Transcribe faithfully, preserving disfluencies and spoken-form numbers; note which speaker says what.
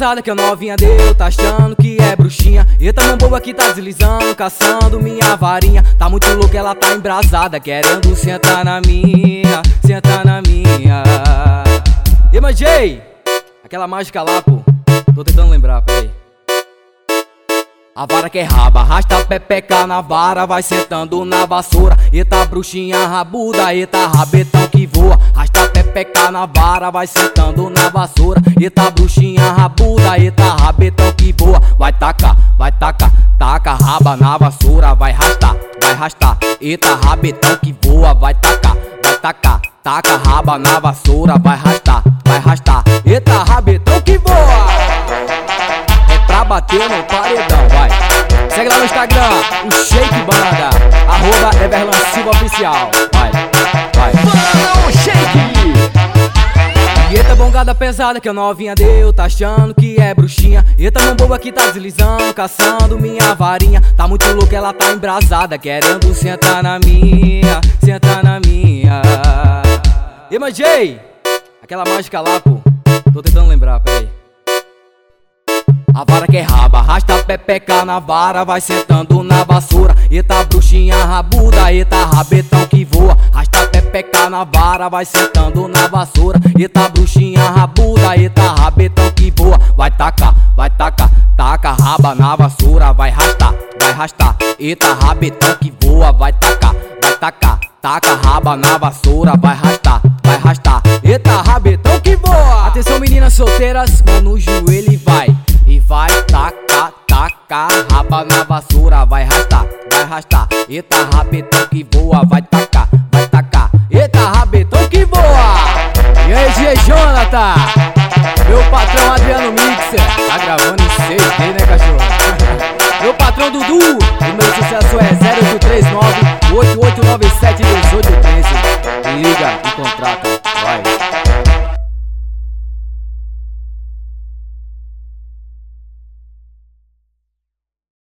Speaker 1: pesada que a novinha deu, tá achando que é bruxinha. Eita mão boa que tá deslizando, caçando minha varinha. Tá muito louca, ela tá embrasada, querendo sentar na minha, sentar na minha. E manjei, aquela mágica lá, pô, tô tentando lembrar, peraí. A vara que é raba, arrasta a pepeca na vara, vai sentando na vassoura. Eita bruxinha rabuda, eita rabetão que voa. Arrasta a pepeca na vara, vai sentando na vassoura. Eita bruxinha rabuda, eita rabetão que voa. Vai tacar, vai tacar, taca raba na vassoura. Vai arrastar, vai arrastar, eita rabetão que voa. Vai tacar, vai tacar, taca raba na vassoura. Vai arrastar, vai arrastar, eita rabetão que voa. Pra bater no paredão, vai. Segue lá no Instagram, o Shake Banda, arroba Everlan Silva Oficial. Vai, vai. Banda o Shake. E eita bongada pesada que a novinha deu, tá achando que é bruxinha. Eita mão boa que tá deslizando, caçando minha varinha. Tá muito louca, ela tá embrasada, querendo sentar na minha, sentar na minha. E manjei, aquela mágica lá, pô, tô tentando lembrar, peraí. A vara que é raba, arrasta a pepeca na vara, vai sentando na vassoura. Eita bruxinha rabuda, eita rabetão que voa. Arrasta a pepeca na vara, vai sentando na vassoura. Eita bruxinha rabuda, eita rabetão que voa. Vai tacar, vai tacar, taca raba na vassoura. Vai arrastar, vai arrastar, eita rabetão que voa. Vai tacar, vai tacar, taca raba na vassoura. Vai arrastar, vai arrastar, eita rabetão que voa. Atenção meninas solteiras, mano o joelho e vai. E vai tacar, tacar raba na vassoura. Vai arrastar, vai arrastar, eita rabetão que voa. Vai tacar, vai tacar, eita rabetão que voa. E aí G Jonathan, meu patrão Adriano Mixer, tá gravando em seis D, né cachorro? Meu patrão Dudu, o meu sucesso é zero oito três nove, oito oito nove sete, dois oito um três. Liga e contrata, vai.